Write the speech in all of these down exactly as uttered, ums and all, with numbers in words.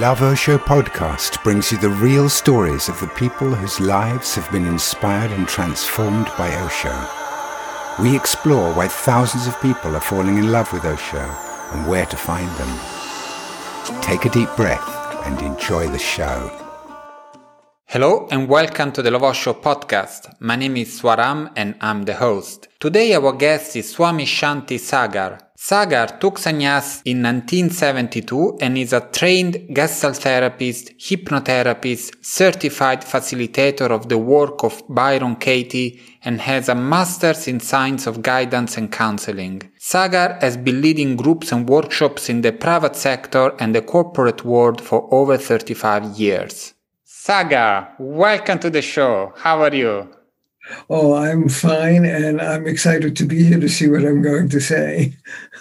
Love Osho podcast brings you the real stories of the people whose lives have been inspired and transformed by Osho. We explore why thousands of people are falling in love with Osho and where to find them. Take a deep breath and enjoy the show. Hello and welcome to the Love Osho podcast. My name is Swaram and I'm the host. Today our guest is Swami Shanti Sagar. Sagar took sannyas in nineteen seventy-two and is a trained Gestalt therapist, hypnotherapist, certified facilitator of the work of Byron Katie and has a master's in science of guidance and counseling. Sagar has been leading groups and workshops in the private sector and the corporate world for over thirty-five years. Sagar, welcome to the show. How are you? Oh, I'm fine, and I'm excited to be here to see what I'm going to say.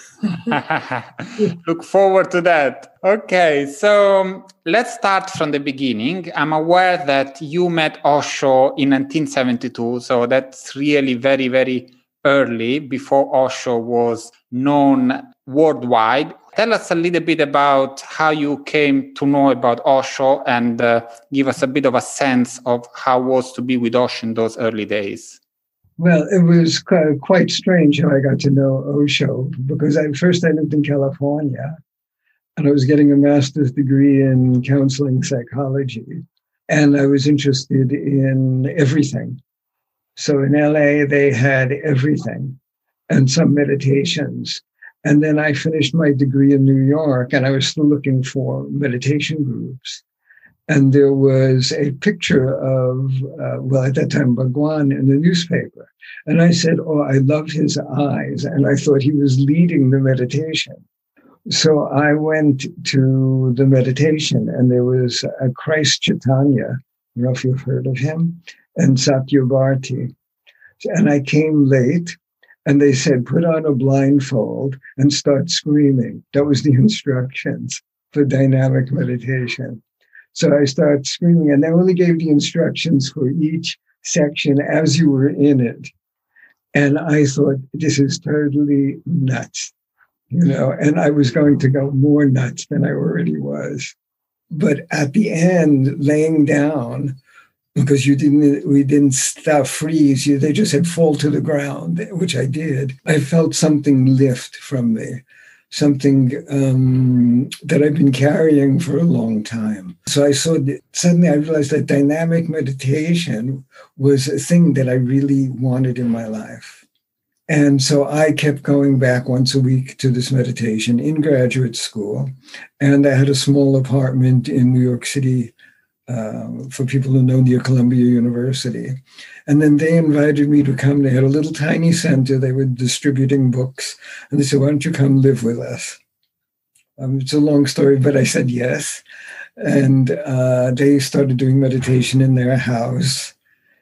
Look forward to that. Okay, so um, let's start from the beginning. I'm aware that you met Osho in nineteen seventy-two, so that's really very, very early, before Osho was known worldwide. Tell us a little bit about how you came to know about Osho and uh, give us a bit of a sense of how it was to be with Osho in those early days. Well, it was quite, quite strange how I got to know Osho, because I, first I lived in California and I was getting a master's degree in counseling psychology, and I was interested in everything. So in L A, they had everything and some meditations. And then I finished my degree in New York, and I was still looking for meditation groups. And there was a picture of, uh, well, at that time, Bhagwan in the newspaper. And I said, oh, I love his eyes. And I thought he was leading the meditation. So I went to the meditation, and there was a Christ Chaitanya, I don't know if you've heard of him, and Satyabharti. And I came late. And they said, put on a blindfold and start screaming. That was the instructions for dynamic meditation. So I started screaming, and they only gave the instructions for each section as you were in it. And I thought, this is totally nuts, you know, and I was going to go more nuts than I already was. But at the end, laying down, because you didn't, we didn't stop freeze. You, they just said fall to the ground, which I did. I felt something lift from me, something um, that I've been carrying for a long time. So I saw that suddenly I realized that dynamic meditation was a thing that I really wanted in my life. And so I kept going back once a week to this meditation in graduate school. And I had a small apartment in New York City, Uh, for people who know, near Columbia University. And then they invited me to come. They had a little tiny center. They were distributing books. And they said, why don't you come live with us? Um, it's a long story, but I said yes. And uh, they started doing meditation in their house.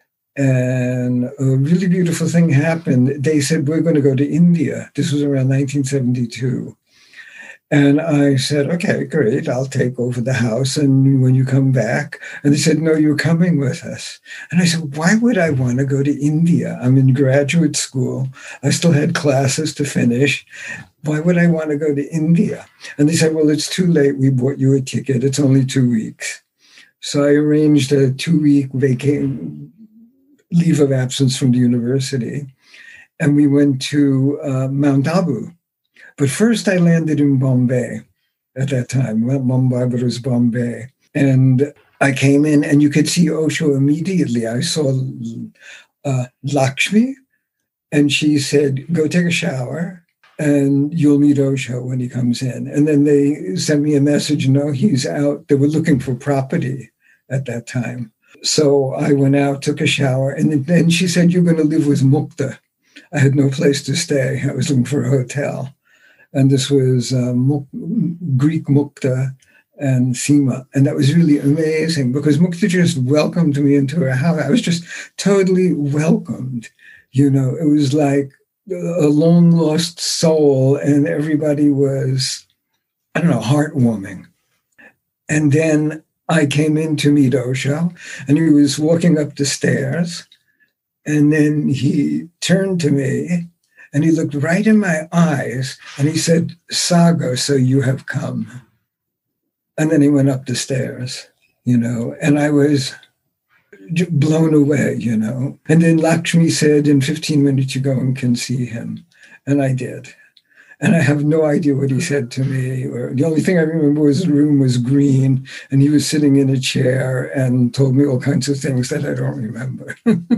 And a really beautiful thing happened. They said, we're going to go to India. This was around nineteen seventy-two. And I said, okay, great, I'll take over the house. And when you come back, and they said, no, you're coming with us. And I said, why would I want to go to India? I'm in graduate school. I still had classes to finish. Why would I want to go to India? And they said, well, it's too late. We bought you a ticket. It's only two weeks. So I arranged a two-week vacation, leave of absence from the university. And we went to uh, Mount Abu. But first I landed in Bombay at that time. Well, Mumbai, but it was Bombay. And I came in and you could see Osho immediately. I saw uh, Lakshmi, and she said, go take a shower and you'll meet Osho when he comes in. And then they sent me a message, no, he's out. They were looking for property at that time. So I went out, took a shower, and then she said, you're going to live with Mukta. I had no place to stay. I was looking for a hotel. And this was uh, Muk- Greek Mukta and Seema. And that was really amazing because Mukta just welcomed me into her house. I was just totally welcomed. You know, it was like a long lost soul, and everybody was, I don't know, heartwarming. And then I came in to meet Osho, and he was walking up the stairs. And then he turned to me, and he looked right in my eyes, and he said, Sagar, so you have come. And then he went up the stairs, you know, and I was blown away, you know. And then Lakshmi said, in fifteen minutes, you go and can see him. And I did. And I have no idea what he said to me. Or the only thing I remember was the room was green and he was sitting in a chair and told me all kinds of things that I don't remember.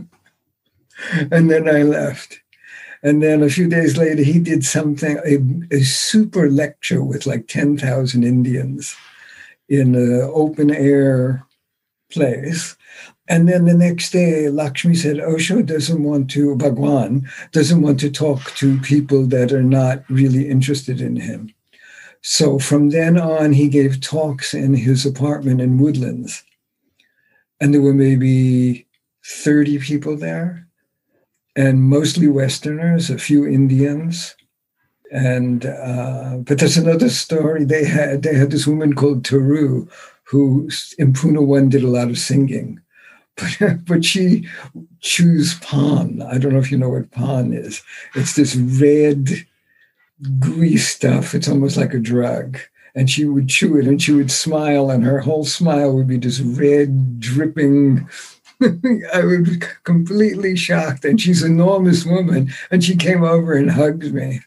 And then I left. And then a few days later, he did something, a, a super lecture with like ten thousand Indians in an open air place. And then the next day, Lakshmi said, Osho doesn't want to, Bhagwan doesn't want to talk to people that are not really interested in him. So from then on, he gave talks in his apartment in Woodlands. And there were maybe thirty people there, and mostly Westerners, a few Indians. And uh, but that's another story. They had they had this woman called Taru, who in Pune one did a lot of singing. But, but she chews pan. I don't know if you know what pan is. It's this red, gooey stuff. It's almost like a drug. And she would chew it and she would smile, and her whole smile would be this red, dripping. I was completely shocked. And she's an enormous woman. And she came over and hugged me.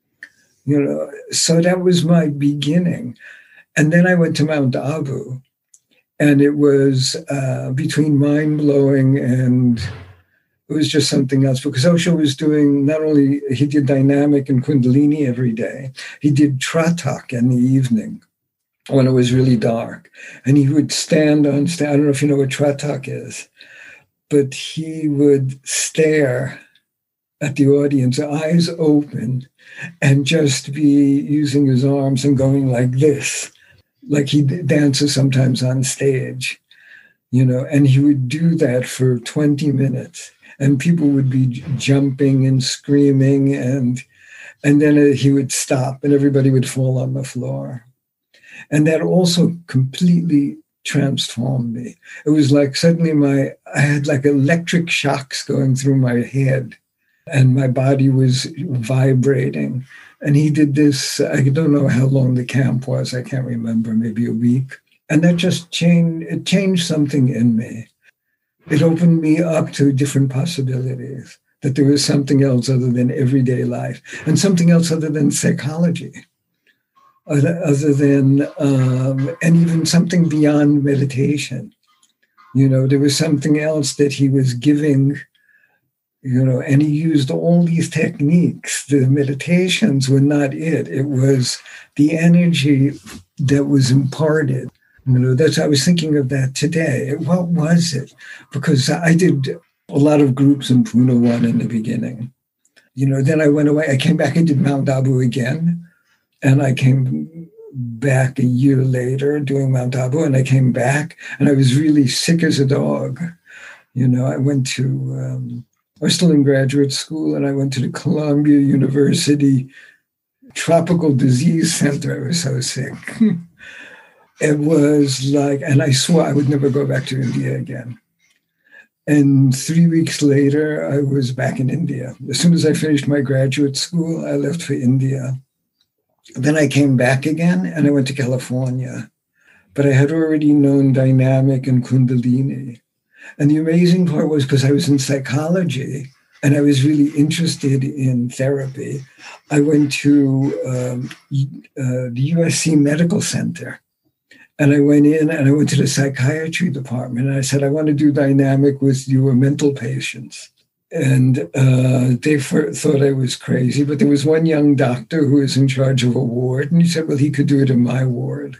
You know, so that was my beginning. And then I went to Mount Abu. And it was uh, between mind-blowing and it was just something else, because Osho was doing, not only, he did dynamic and Kundalini every day, he did Tratak in the evening when it was really dark. And he would stand on, I don't know if you know what Tratak is, but he would stare at the audience, eyes open, and just be using his arms and going like this. Like he dances sometimes on stage, you know, and he would do that for twenty minutes and people would be jumping and screaming and and then he would stop and everybody would fall on the floor. And that also completely transformed me. It was like suddenly my, I had like electric shocks going through my head and my body was vibrating. And he did this, I don't know how long the camp was, I can't remember, maybe a week. And that just changed, it changed something in me. It opened me up to different possibilities, that there was something else other than everyday life, and something else other than psychology, other, other than, um, and even something beyond meditation. You know, there was something else that he was giving. You know, and he used all these techniques. The meditations were not it. It was the energy that was imparted. You know, that's, I was thinking of that today. What was it? Because I did a lot of groups in Pune one in the beginning. You know, then I went away. I came back and did Mount Abu again. And I came back a year later doing Mount Abu. And I came back and I was really sick as a dog. You know, I went to... Um, I was still in graduate school, and I went to the Columbia University Tropical Disease Center. I was so sick. It was like, and I swore I would never go back to India again. And three weeks later, I was back in India. As soon as I finished my graduate school, I left for India. Then I came back again, and I went to California. But I had already known dynamic and Kundalini. And the amazing part was because I was in psychology and I was really interested in therapy, I went to um, uh, the U S C Medical Center. And I went in and I went to the psychiatry department. And I said, I want to do dynamic with your mental patients. And uh, they for, thought I was crazy. But there was one young doctor who was in charge of a ward. And he said, well, he could do it in my ward.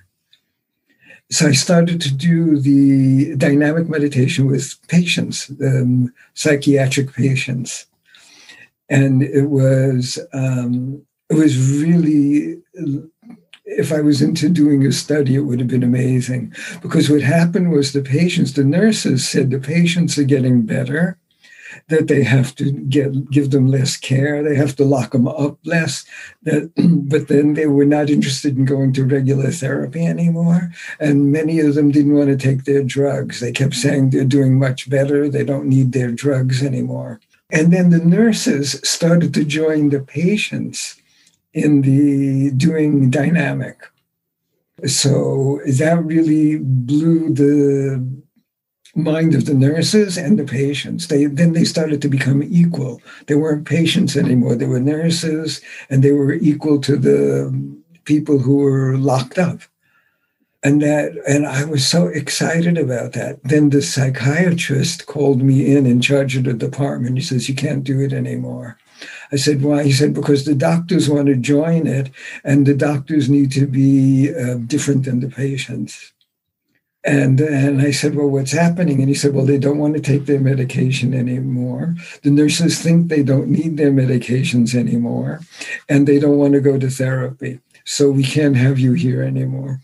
So I started to do the dynamic meditation with patients, um, psychiatric patients. And it was, um, it was really, if I was into doing a study, it would have been amazing. Because what happened was the patients, the nurses said the patients are getting better, that they have to get give them less care, they have to lock them up less. That, but then they were not interested in going to regular therapy anymore. And many of them didn't want to take their drugs. They kept saying they're doing much better, they don't need their drugs anymore. And then the nurses started to join the patients in the doing dynamic. So that really blew the mind of the nurses and the patients. They then they started to become equal. They weren't patients anymore. They were nurses, and they were equal to the people who were locked up. And that, and I was so excited about that. Then the psychiatrist called me in in charge of the department. He says, "You can't do it anymore." I said, "Why?" He said, "Because the doctors want to join it, and the doctors need to be uh, different than the patients." And, and I said, "Well, what's happening?" And he said, "Well, they don't want to take their medication anymore. The nurses think they don't need their medications anymore, and they don't want to go to therapy. So we can't have you here anymore."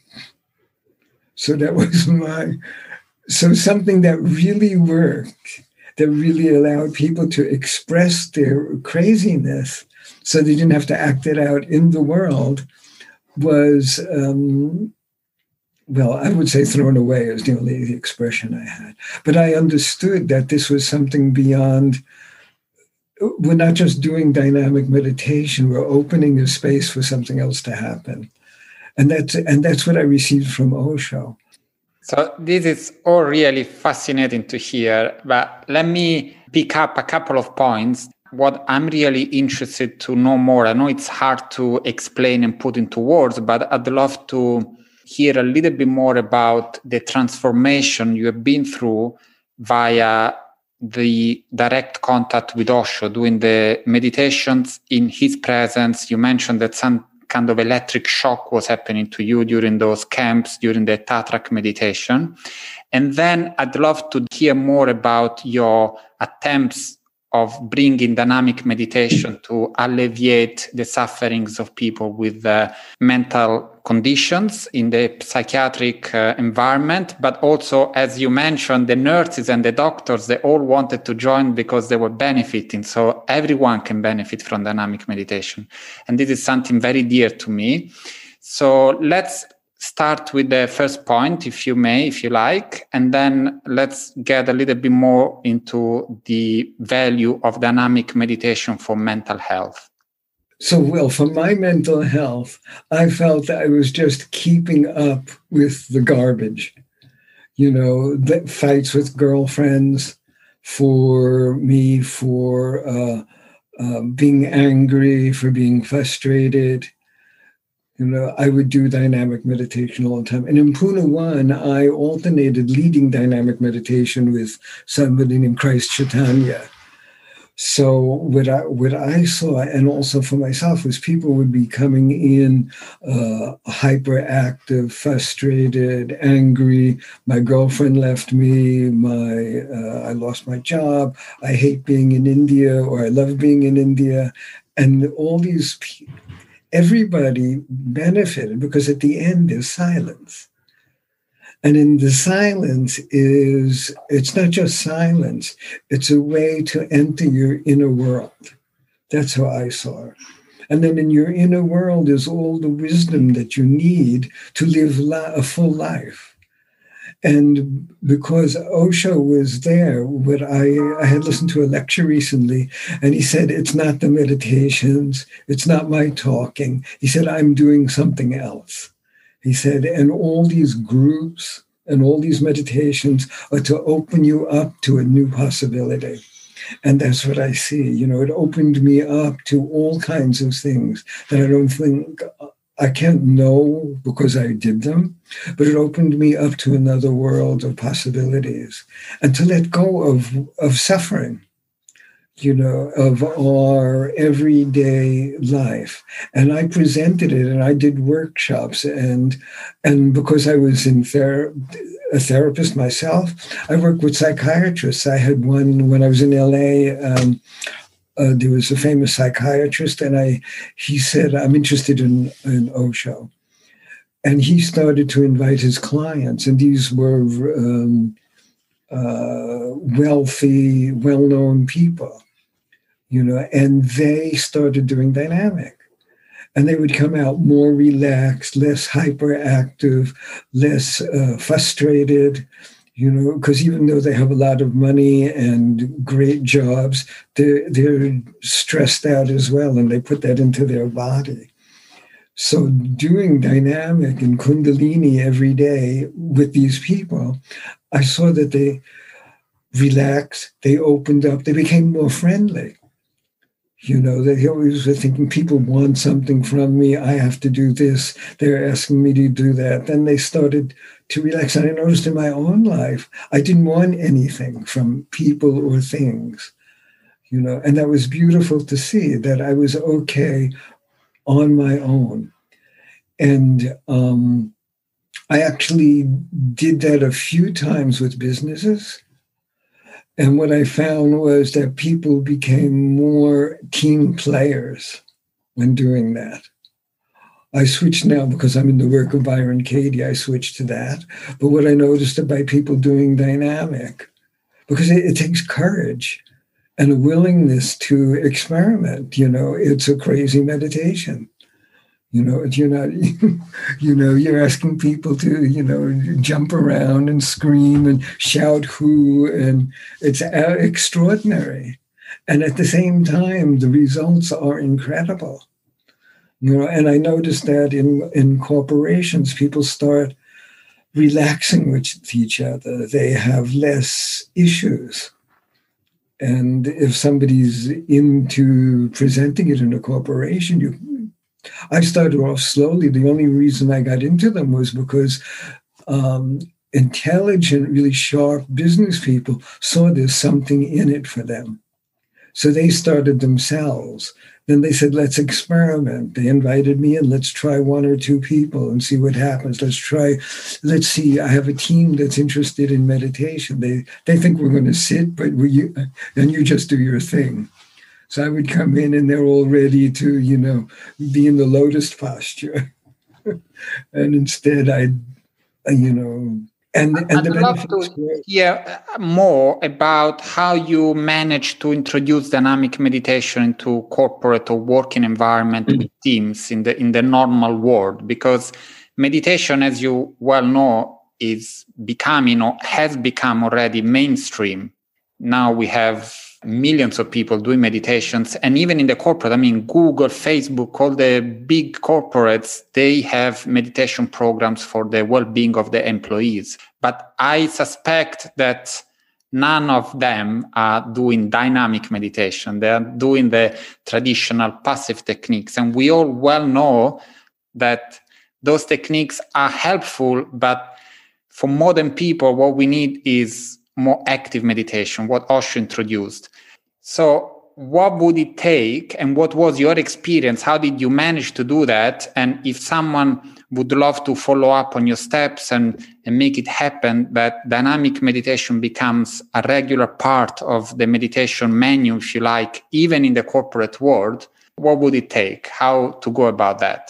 So that was my, so something that really worked, that really allowed people to express their craziness so they didn't have to act it out in the world, was, um, well, I would say thrown away is the only expression I had. But I understood that this was something beyond, we're not just doing dynamic meditation, we're opening a space for something else to happen. And that's, and that's what I received from Osho. So this is all really fascinating to hear, but let me pick up a couple of points. What I'm really interested to know more, I know it's hard to explain and put into words, but I'd love to hear a little bit more about the transformation you have been through via the direct contact with Osho, doing the meditations in his presence. You mentioned that some kind of electric shock was happening to you during those camps, during the Tatrak meditation. And then I'd love to hear more about your attempts of bringing dynamic meditation to alleviate the sufferings of people with uh, mental conditions in the psychiatric uh, environment. But also, as you mentioned, the nurses and the doctors, they all wanted to join because they were benefiting. So everyone can benefit from dynamic meditation. And this is something very dear to me. So let's start with the first point, if you may, if you like, and then let's get a little bit more into the value of dynamic meditation for mental health. So, well, for my mental health, I felt I was just keeping up with the garbage, you know, the fights with girlfriends, for me, for uh, uh, being angry, for being frustrated. You know, I would do dynamic meditation all the time. And in Pune One, I alternated leading dynamic meditation with somebody named Christ Chaitanya. So what I, what I saw, and also for myself, was people would be coming in uh, hyperactive, frustrated, angry. My girlfriend left me. My uh, I lost my job. I hate being in India, or I love being in India. And all these people, everybody benefited, because at the end there's silence. And in the silence is, it's not just silence, it's a way to enter your inner world. That's how I saw it. And then in your inner world is all the wisdom that you need to live a full life. And because Osho was there, what I, I had listened to a lecture recently, and he said, it's not the meditations, it's not my talking. He said, I'm doing something else. He said, and all these groups and all these meditations are to open you up to a new possibility. And that's what I see. You know, it opened me up to all kinds of things that I don't think I can't know because I did them, but it opened me up to another world of possibilities, and to let go of, of suffering, you know, of our everyday life. And I presented it, and I did workshops, and and because I was in ther- a therapist myself, I worked with psychiatrists. I had one when I was in L A. Um, Uh, there was a famous psychiatrist, and I, he said, I'm interested in, in Osho. And he started to invite his clients, and these were um, uh, wealthy, well-known people, you know, and they started doing dynamic. And they would come out more relaxed, less hyperactive, less uh, frustrated, you know, because even though they have a lot of money and great jobs, they're, they're stressed out as well, and they put that into their body. So doing dynamic and Kundalini every day with these people, I saw that they relaxed, they opened up, they became more friendly. You know, they always were thinking people want something from me. I have to do this. They're asking me to do that. Then they started to relax. And I noticed in my own life, I didn't want anything from people or things, you know, and that was beautiful to see that I was okay on my own. And um, I actually did that a few times with businesses. And what I found was that people became more team players when doing that. I switched now because I'm in the work of Byron Katie, I switched to that. But what I noticed about people doing dynamic, because it, it takes courage and a willingness to experiment, you know, it's a crazy meditation. You know, you're not, you know, you're asking people to, you know, jump around and scream and shout who, and it's extraordinary. And at the same time, the results are incredible. You know, and I noticed that in, in corporations, people start relaxing with each other. They have less issues. And if somebody's into presenting it in a corporation, you I started off slowly. The only reason I got into them was because um, intelligent, really sharp business people saw there's something in it for them. So they started themselves. Then they said, let's experiment. They invited me in. Let's try one or two people and see what happens. Let's try, let's see. I have a team that's interested in meditation. They they think we're going to sit, but we, and you just do your thing. So I would come in and they're all ready to, you know, be in the lotus posture. And instead I, you know, and, and I'd the love to hear more about how you managed to introduce dynamic meditation into corporate or working environment with teams in the in the normal world, because meditation, as you well know, is becoming or has become already mainstream. Now we have millions of people doing meditations, and even in the corporate, I mean, Google, Facebook, all the big corporates, they have meditation programs for the well-being of the employees. But I suspect that none of them are doing dynamic meditation. They are doing the traditional passive techniques. And we all well know that those techniques are helpful, but for modern people, what we need is more active meditation, what Osho introduced. So what would it take, and what was your experience? How did you manage to do that? And if someone would love to follow up on your steps and, and make it happen, that dynamic meditation becomes a regular part of the meditation menu, if you like, even in the corporate world, what would it take? How to go about that?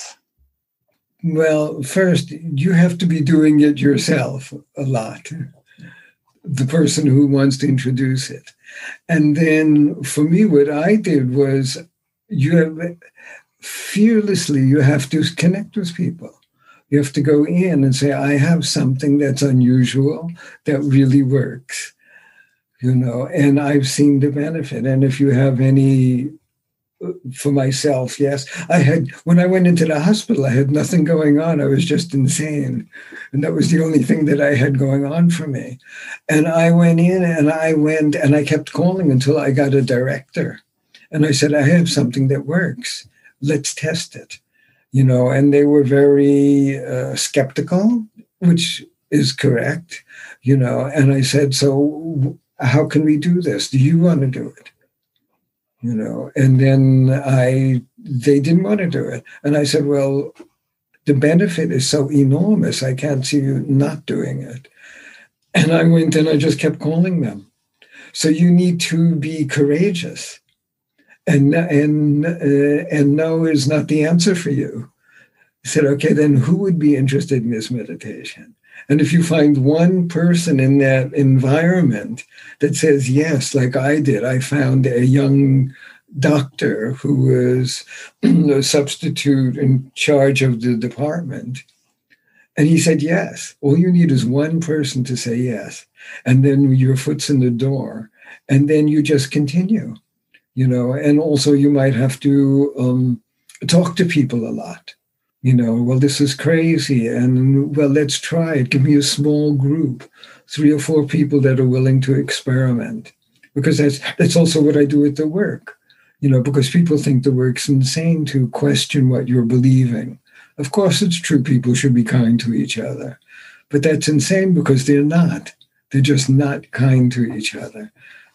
Well, first, you have to be doing it yourself a lot. The person who wants to introduce it. And then for me, what I did was you have fearlessly, you have to connect with people. You have to go in and say, I have something that's unusual that really works, you know, and I've seen the benefit. And if you have any, for myself, yes, I had, when I went into the hospital, I had nothing going on. I was just insane. And that was the only thing that I had going on for me. And I went in and I went and I kept calling until I got a director. And I said, I have something that works. Let's test it. You know, and they were very uh, skeptical, which is correct, you know. And I said, so how can we do this? Do you want to do it? You know, and then I, they didn't want to do it. And I said, well, the benefit is so enormous. I can't see you not doing it. And I went and I just kept calling them. So you need to be courageous. And, and, uh, and no is not the answer for you. I said, okay, then who would be interested in this meditation? And if you find one person in that environment that says yes, like I did, I found a young doctor who was a substitute in charge of the department. And he said yes. All you need is one person to say yes. And then your foot's in the door. And then you just continue, you know. And also you might have to um, talk to people a lot. You know, well, this is crazy. And well, let's try it. Give me a small group, three or four people that are willing to experiment. Because that's that's also what I do with the work. You know, because people think the work's insane to question what you're believing. Of course, it's true people should be kind to each other. But that's insane because they're not. They're just not kind to each other.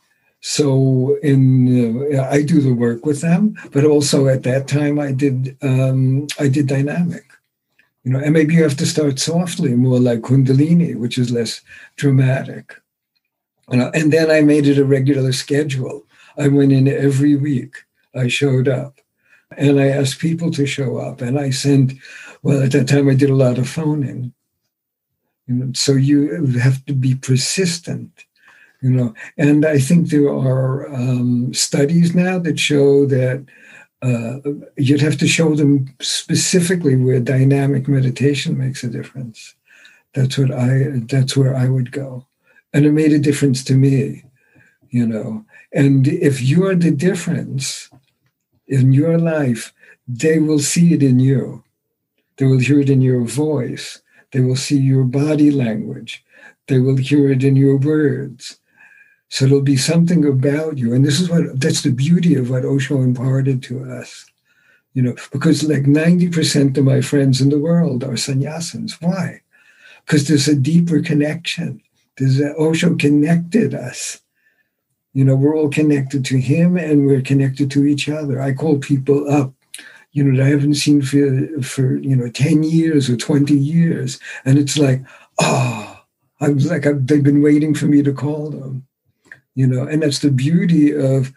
So in uh, I do the work with them, but also at that time I did um, I did dynamic, you know, and maybe you have to start softly, more like Kundalini, which is less dramatic. You know, and then I made it a regular schedule. I went in every week. I showed up, and I asked people to show up, and I sent. Well, at that time I did a lot of phoning. You know, so you have to be persistent. You know, and I think there are um, studies now that show that uh, you'd have to show them specifically where dynamic meditation makes a difference. That's what I. That's where I would go, and it made a difference to me. You know, and if you're the difference in your life, they will see it in you. They will hear it in your voice. They will see your body language. They will hear it in your words. So there'll be something about you. And this is what, that's the beauty of what Osho imparted to us. You know, because like ninety percent of my friends in the world are sannyasins. Why? Because there's a deeper connection. There's a, Osho connected us. You know, we're all connected to him and we're connected to each other. I call people up, you know, that I haven't seen for, for you know, ten years or twenty years. And it's like, oh, I was like, I've, they've been waiting for me to call them. You know, and that's the beauty of,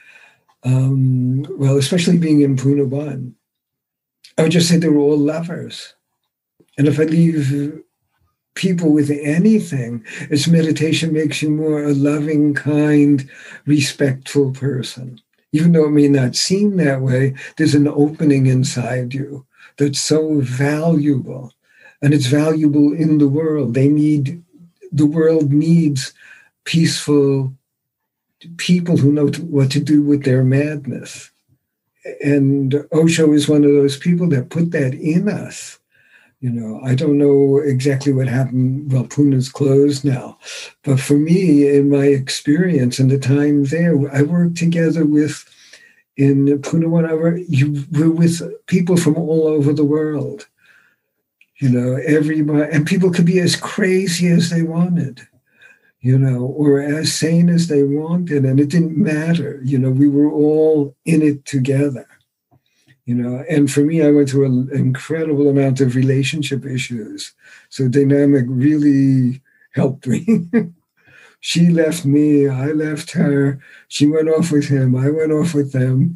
um, well, especially being in Pune One. I would just say they were all lovers. And if I leave people with anything, it's meditation makes you more a loving, kind, respectful person. Even though it may not seem that way, there's an opening inside you that's so valuable. And it's valuable in the world. They need, the world needs peaceful people who know to, what to do with their madness. And Osho is one of those people that put that in us. You know, I don't know exactly what happened. Well, Pune's closed now. But for me, in my experience and the time there, I worked together with, in Pune, whatever, you were with people from all over the world. You know, everybody, and people could be as crazy as they wanted. You know, or as sane as they wanted, and it didn't matter. You know, we were all in it together. You know, and for me, I went through an incredible amount of relationship issues. So dynamic really helped me. She left me, I left her. She went off with him, I went off with them.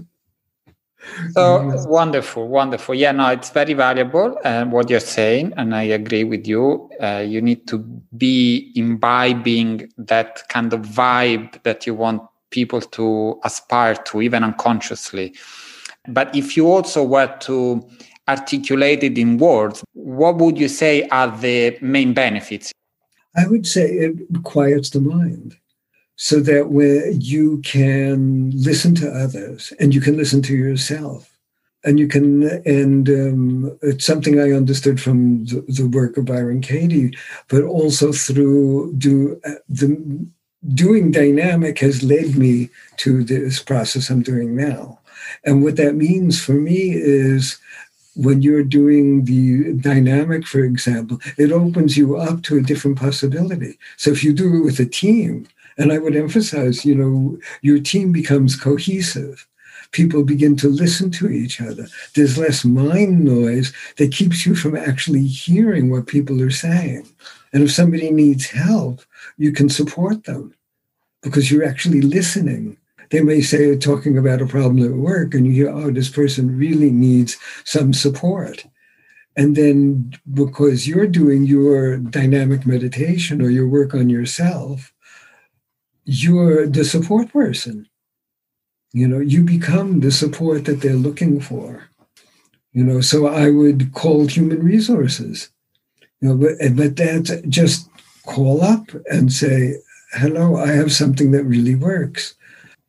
So wonderful, wonderful. Yeah, no, it's very valuable uh, what you're saying, and I agree with you. Uh, you need to be imbibing that kind of vibe that you want people to aspire to, even unconsciously. But if you also were to articulate it in words, what would you say are the main benefits? I would say it quiets the mind. So that where you can listen to others and you can listen to yourself. And you can, and um, it's something I understood from the, the work of Byron Katie, but also through do, uh, the doing dynamic has led me to this process I'm doing now. And what that means for me is when you're doing the dynamic, for example, it opens you up to a different possibility. So if you do it with a team, and I would emphasize, you know, your team becomes cohesive. People begin to listen to each other. There's less mind noise that keeps you from actually hearing what people are saying. And if somebody needs help, you can support them because you're actually listening. They may say, talking about a problem at work, and you hear, oh, this person really needs some support. And then because you're doing your dynamic meditation or your work on yourself, you're the support person. You know, you become the support that they're looking for. You know, so I would call human resources. You know, but, but that's just call up and say, hello, I have something that really works.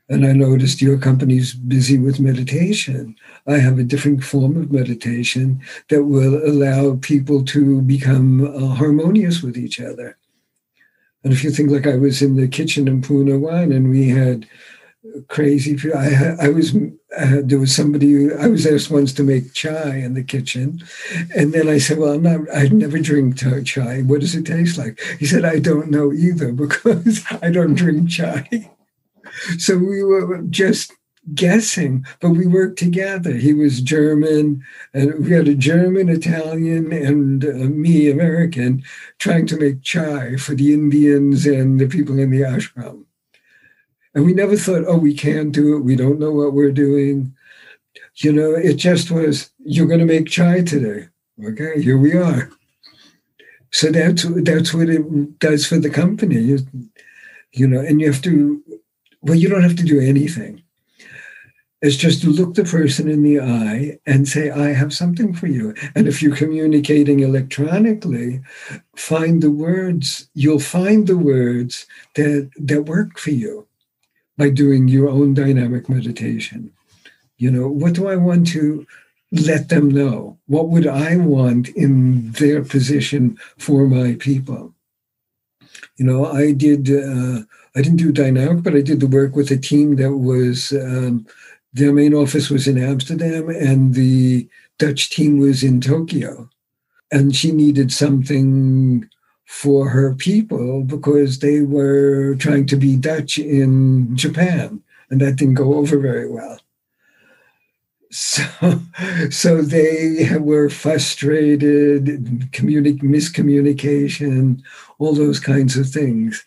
And I noticed your company's busy with meditation. I have a different form of meditation that will allow people to become uh, harmonious with each other. And if you think, like, I was in the kitchen in Pune One, and we had crazy people. I, I was, uh, there was somebody, who, I was asked once to make chai in the kitchen. And then I said, well, I'm not, I'd never drink chai. What does it taste like? He said, I don't know either, because I don't drink chai. So we were just guessing, but we worked together. He was German, and we had a German, Italian, and uh, me, American, trying to make chai for the Indians and the people in the ashram. And we never thought, oh, we can't do it. We don't know what we're doing. You know, it just was, you're going to make chai today. Okay, here we are. So that's, that's what it does for the company. You, you know, and you have to, well, you don't have to do anything. It's just to look the person in the eye and say, I have something for you. And if you're communicating electronically, find the words, you'll find the words that, that work for you by doing your own dynamic meditation. You know, what do I want to let them know? What would I want in their position for my people? You know, I did, uh, I didn't do dynamic, but I did the work with a team that was, um, their main office was in Amsterdam and the Dutch team was in Tokyo. And she needed something for her people because they were trying to be Dutch in Japan, and that didn't go over very well. So, so they were frustrated, communi- miscommunication, all those kinds of things.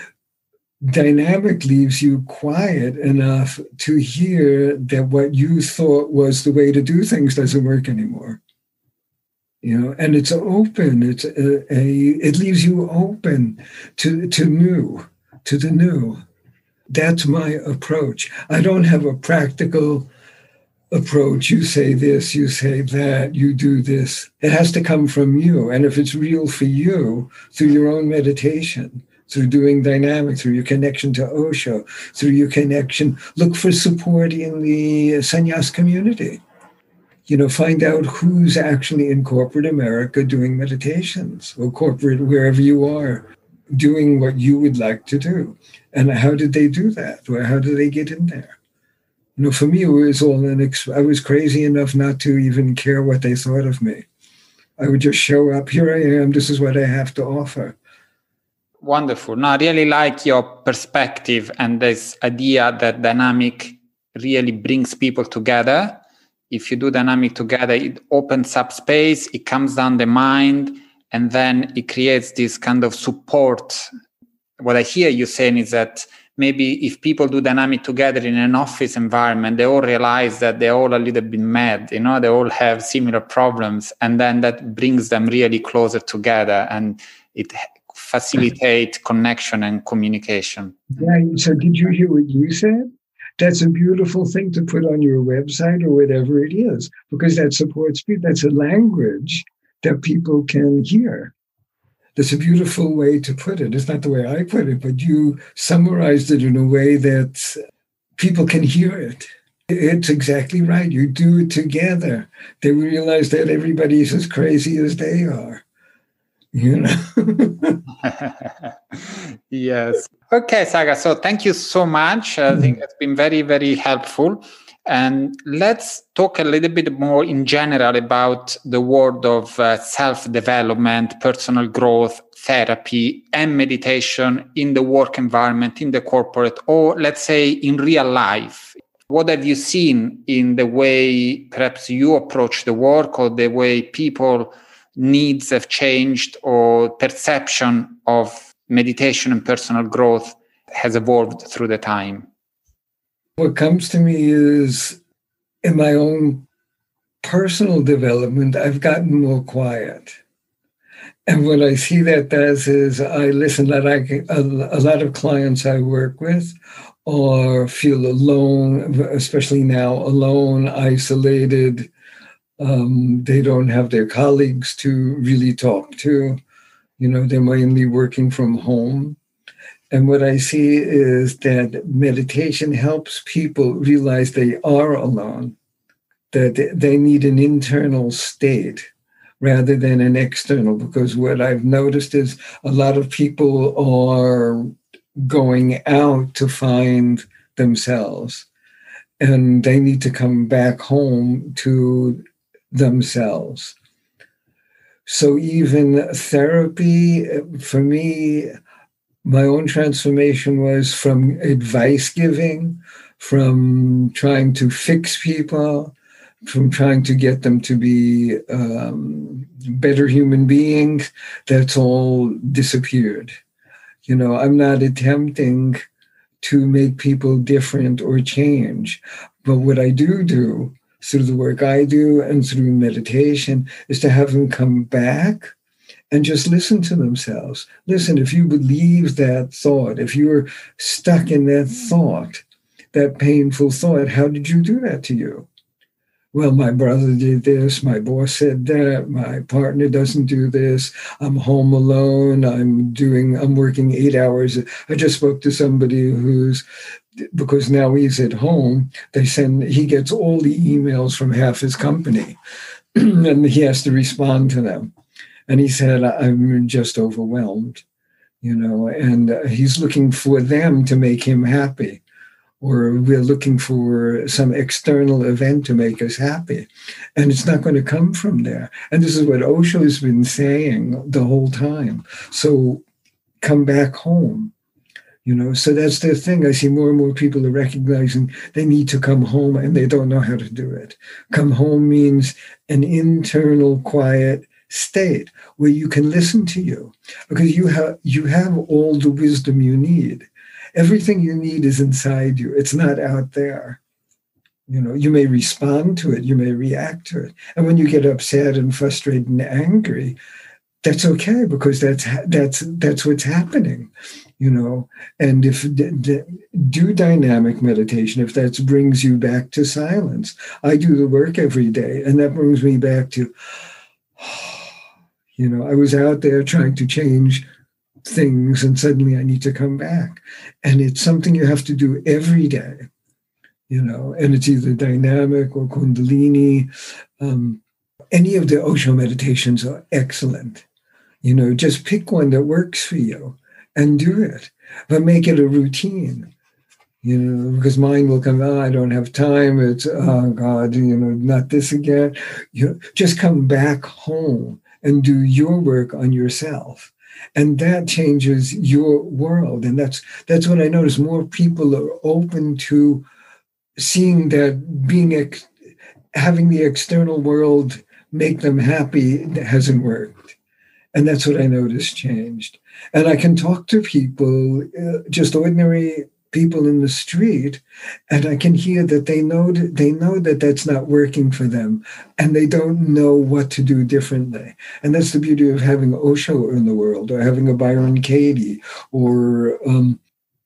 Dynamic leaves you quiet enough to hear that what you thought was the way to do things doesn't work anymore. You know, and it's open. It's a, a it leaves you open to to new, to the new. That's my approach. I don't have a practical approach. You say this, you say that, you do this. It has to come from you. And if it's real for you, through your own meditation, through doing dynamic, through your connection to Osho, through your connection, look for support in the sannyas community. You know, find out who's actually in corporate America doing meditations, or corporate, wherever you are, doing what you would like to do. And how did they do that? Or how did they get in there? You know, for me, it was all an, ex- I was crazy enough not to even care what they thought of me. I would just show up, here I am, this is what I have to offer. Wonderful. No, I really like your perspective and this idea that dynamic really brings people together. If you do dynamic together, it opens up space, it calms down the mind, and then it creates this kind of support. What I hear you saying is that maybe if people do dynamic together in an office environment, they all realize that they're all a little bit mad, you know, they all have similar problems, and then that brings them really closer together, and it facilitates connection and communication. Yeah, so did you hear what you said? That's a beautiful thing to put on your website or whatever it is, because that supports people. That's a language that people can hear. That's a beautiful way to put it. It's not the way I put it, but you summarized it in a way that people can hear it. It's exactly right. You do it together. They realize that everybody's as crazy as they are. You know? Yes. Okay, Sagar. So thank you so much. I think it's been very, very helpful. And let's talk a little bit more in general about the world of uh, self-development, personal growth, therapy, and meditation in the work environment, in the corporate, or let's say in real life. What have you seen in the way perhaps you approach the work, or the way people needs have changed, or perception of meditation and personal growth has evolved through the time? What comes to me is, in my own personal development, I've gotten more quiet. And what I see that does is I listen that I can, a, a lot of clients I work with or feel alone, especially now, alone, isolated. Um, they don't have their colleagues to really talk to. You know, they're mainly working from home. And what I see is that meditation helps people realize they are alone, that they need an internal state rather than an external. Because what I've noticed is a lot of people are going out to find themselves, and they need to come back home to themselves. So even therapy, for me, my own transformation was from advice giving, from trying to fix people, from trying to get them to be um, better human beings. That's all disappeared. You know, I'm not attempting to make people different or change. But what I do do through the work I do and through meditation is to have them come back and just listen to themselves. Listen, if you believe that thought, if you're stuck in that thought, that painful thought, how did you do that to you? Well, my brother did this, my boss said that, my partner doesn't do this, I'm home alone, I'm doing, I'm working eight hours. I just spoke to somebody who's, because now he's at home, they send, he gets all the emails from half his company and he has to respond to them. And he said, I'm just overwhelmed, you know, and he's looking for them to make him happy. Or we're looking for some external event to make us happy. And it's not going to come from there. And this is what Osho has been saying the whole time. So come back home. You know, so that's the thing. I see more and more people are recognizing they need to come home and they don't know how to do it. Come home means an internal quiet state where you can listen to you, because you have you have all the wisdom you need. Everything you need is inside you. It's not out there. You know, you may respond to it, you may react to it. And when you get upset and frustrated and angry, that's okay, because that's that's that's what's happening. You know, and if d- d- do dynamic meditation, if that brings you back to silence. I do the work every day, and that brings me back to, you know, I was out there trying to change things, and suddenly I need to come back. And it's something you have to do every day, you know, and it's either dynamic or Kundalini. Um, any of the Osho meditations are excellent. You know, just pick one that works for you and do it, but make it a routine, you know, because mine will come, oh, I don't have time. It's, oh God, you know, not this again. You know, just come back home and do your work on yourself. And that changes your world. And that's that's what I notice. More people are open to seeing that being ex- having the external world make them happy hasn't worked. And that's what I noticed changed. And I can talk to people, uh, just ordinary people in the street, and I can hear that they know that they know that that's not working for them, and they don't know what to do differently. And that's the beauty of having Osho in the world, or having a Byron Katie, or um,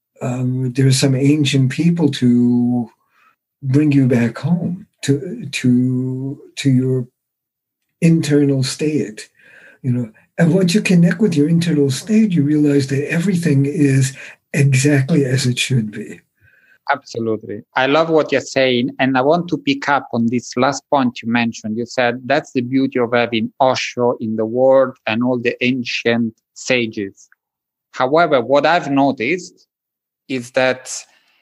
um, there's some ancient people to bring you back home to to to your internal state, you know. And once you connect with your internal state, you realize that everything is exactly as it should be. Absolutely. I love what you're saying. And I want to pick up on this last point you mentioned. You said that's the beauty of having Osho in the world and all the ancient sages. However, what I've noticed is that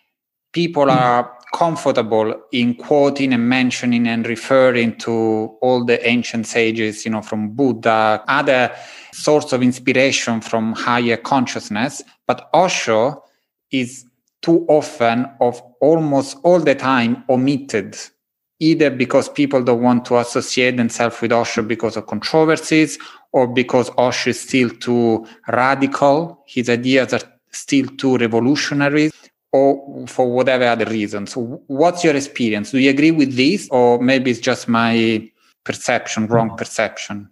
people are comfortable in quoting and mentioning and referring to all the ancient sages, you know, from Buddha, other source of inspiration from higher consciousness. But Osho is too often, of almost all the time, omitted, either because people don't want to associate themselves with Osho because of controversies, or because Osho is still too radical, his ideas are still too revolutionary, or for whatever other reason. So what's your experience? Do you agree with this, or maybe it's just my perception, wrong perception?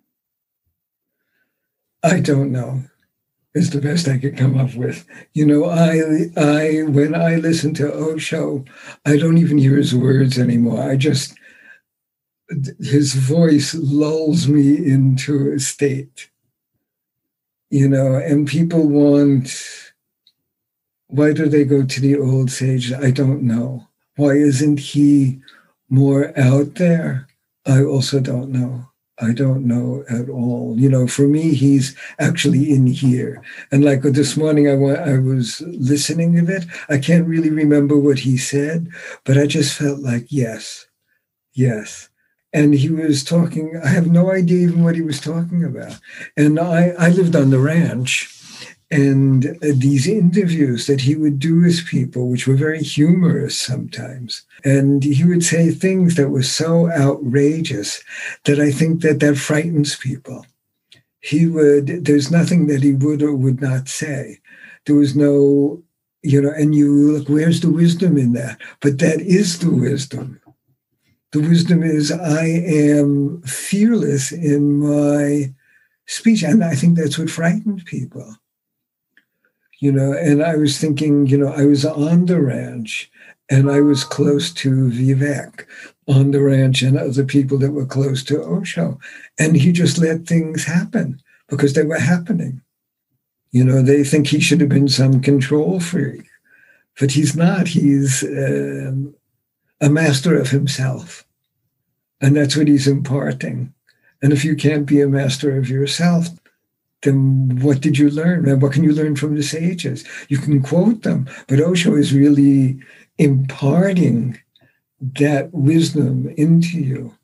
I don't know. Is the best I could come up with. You know, I, I, when I listen to Osho, I don't even hear his words anymore. I just, his voice lulls me into a state, you know, and people want why do they go to the old sages? I don't know. Why isn't he more out there? I also don't know. I don't know at all. You know, for me, he's actually in here. And like this morning, I, wa- I was listening to it. I can't really remember what he said, but I just felt like, yes, yes. And he was talking, I have no idea even what he was talking about. And I, I lived on the ranch. And uh, these interviews that he would do with people, which were very humorous sometimes, and he would say things that were so outrageous that I think that that frightens people. He would, there's nothing that he would or would not say. There was no, you know, and you look, where's the wisdom in that? But that is the wisdom. The wisdom is I am fearless in my speech. And I think that's what frightened people. You know, and I was thinking, you know, I was on the ranch and I was close to Vivek on the ranch and other people that were close to Osho. And he just let things happen because they were happening. You know, they think he should have been some control freak, but he's not. He's um, a master of himself. And that's what he's imparting. And if you can't be a master of yourself, then what did you learn? And what can you learn from the sages? You can quote them, but Osho is really imparting that wisdom into you.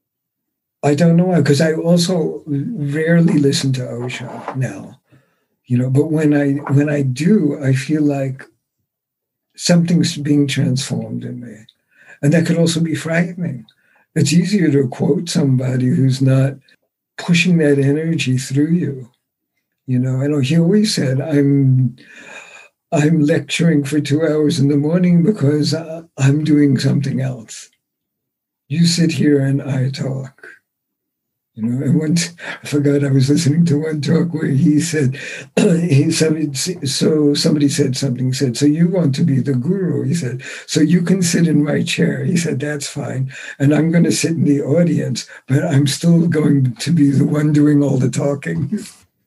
I don't know why, because I also rarely listen to Osho now, you know, but when I when I do, I feel like something's being transformed in me. And that could also be frightening. It's easier to quote somebody who's not pushing that energy through you. You know, I know he always said, I'm I'm lecturing for two hours in the morning because I'm doing something else. You sit here and I talk. You know, and once, I forgot, I was listening to one talk where he said, he somebody, so somebody said something, he said, so you want to be the guru? He said, so you can sit in my chair. He said, that's fine. And I'm going to sit in the audience, but I'm still going to be the one doing all the talking.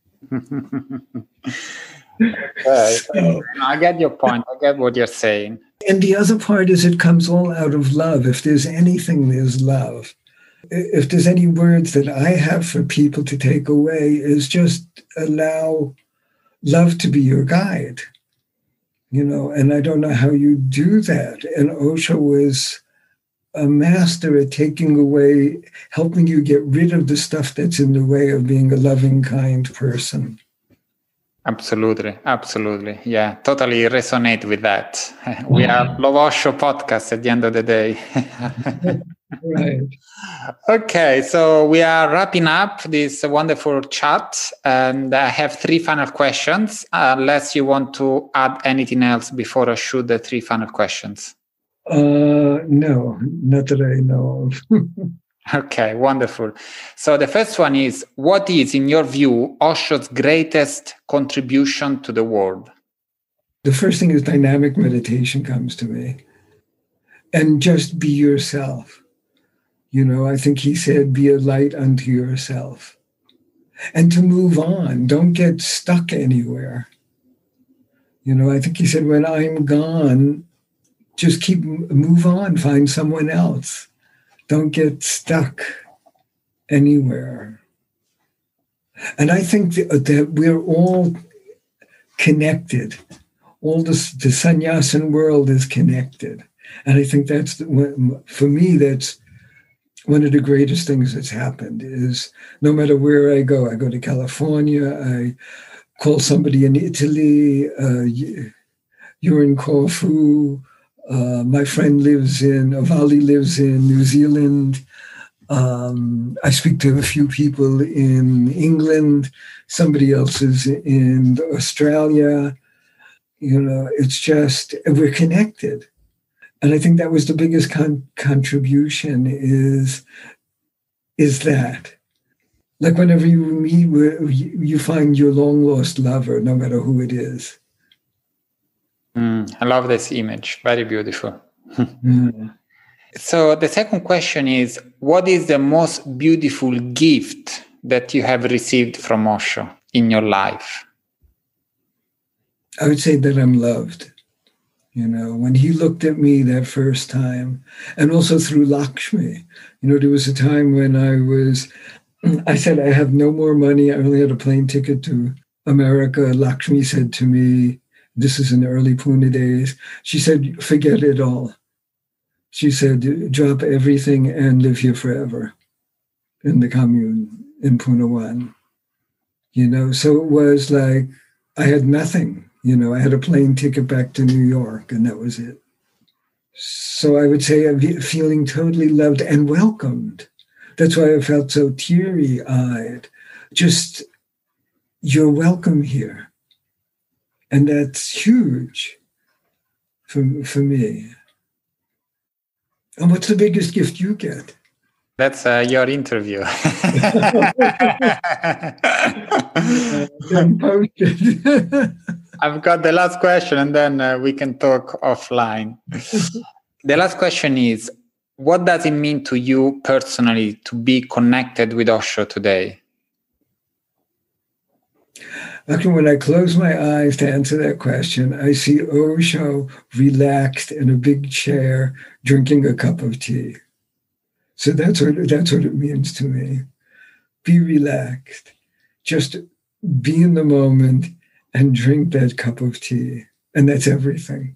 Right. So, I get your point. I get what you're saying. And the other part is it comes all out of love. If there's anything, there's love. If there's any words that I have for people to take away, is just allow love to be your guide. You know, and I don't know how you do that. And Osho was a master at taking away, helping you get rid of the stuff that's in the way of being a loving, kind person. Absolutely, absolutely. Yeah, totally resonate with that. We are Love Osho podcast at the end of the day. Right. Okay, so we are wrapping up this wonderful chat, and I have three final questions, unless you want to add anything else before I shoot the three final questions. Uh, no, not that I know of. Okay, wonderful. So the first one is, what is, in your view, Osho's greatest contribution to the world? The first thing is dynamic meditation comes to me. And just be yourself. You know, I think he said, be a light unto yourself. And to move on, don't get stuck anywhere. You know, I think he said, when I'm gone, just keep, move on, find someone else. Don't get stuck anywhere. And I think that, that we're all connected. All this, the sannyasin world is connected. And I think that's, the, for me, that's one of the greatest things that's happened is no matter where I go, I go to California, I call somebody in Italy, uh, you're in Corfu, uh, my friend lives in, Avali lives in New Zealand. Um, I speak to a few people in England, somebody else is in Australia. You know, it's just, we're connected. And I think that was the biggest con- contribution is, is that. Like whenever you meet, you find your long-lost lover, no matter who it is. Mm, I love this image. Very beautiful. Mm. So the second question is, what is the most beautiful gift that you have received from Osho in your life? I would say that I'm loved. You know, when he looked at me that first time, and also through Lakshmi, you know, there was a time when I was, I said, I have no more money. I only had a plane ticket to America. Lakshmi said to me, this is in the early Pune days, she said, forget it all. She said, drop everything and live here forever in the commune in Pune one. You know, so it was like I had nothing. You know, I had a plane ticket back to New York, and that was it. So I would say I'm feeling totally loved and welcomed. That's why I felt so teary-eyed. Just, you're welcome here. And that's huge for, for me. And what's the biggest gift you get? That's uh, your interview. I've got the last question, and then uh, we can talk offline. The last question is, what does it mean to you personally to be connected with Osho today? Actually, when I close my eyes to answer that question, I see Osho relaxed in a big chair, drinking a cup of tea. So that's what, that's what it means to me. Be relaxed. Just be in the moment and drink that cup of tea. And that's everything.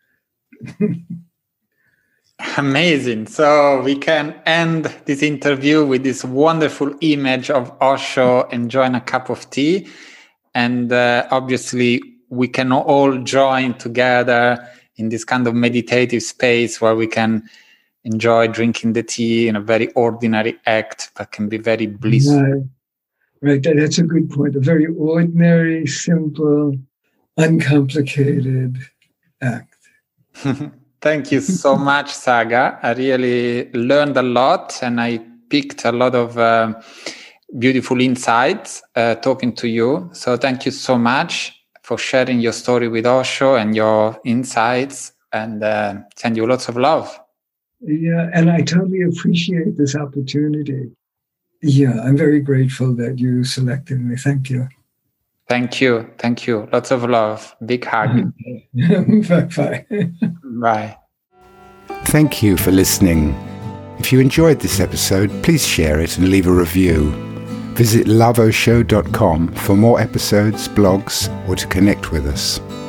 Amazing. So we can end this interview with this wonderful image of Osho enjoying a cup of tea. And uh, obviously, we can all join together in this kind of meditative space where we can enjoy drinking the tea in a very ordinary act, but can be very blissful. Right. Right. That's a good point. A very ordinary, simple, uncomplicated act. Thank you so much, Sagar. I really learned a lot, and I picked a lot of uh, beautiful insights uh, talking to you. So thank you so much for sharing your story with Osho and your insights, and uh, send you lots of love. Yeah, and I totally appreciate this opportunity. Yeah, I'm very grateful that you selected me. Thank you. Thank you. Thank you. Lots of love. Big hug. Bye-bye. Bye. Thank you for listening. If you enjoyed this episode, please share it and leave a review. Visit love osho dot com for more episodes, blogs, or to connect with us.